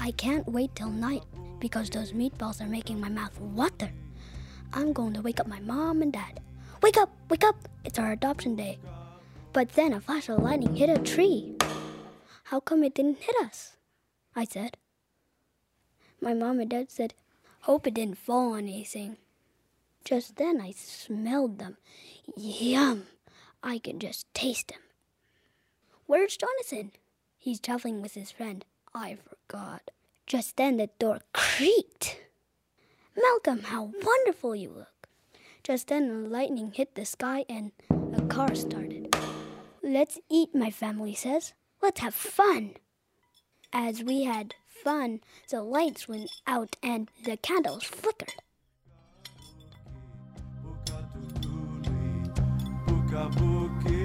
I can't wait till night because those meatballs are making my mouth water. I'm going to wake up my mom and dad. Wake up, it's our adoption day. But then a flash of lightning hit a tree. How come it didn't hit us? I said. My mom and dad said, hope it didn't fall on anything. Just then I smelled them. Yum! I could just taste them. Where's Jonathan? He's traveling with his friend. I forgot. Just then the door creaked. Malcolm, how wonderful you look. Just then the lightning hit the sky and a car started. Let's eat, my family says. Let's have fun. As we had fun, the lights went out and the candles flickered. Buka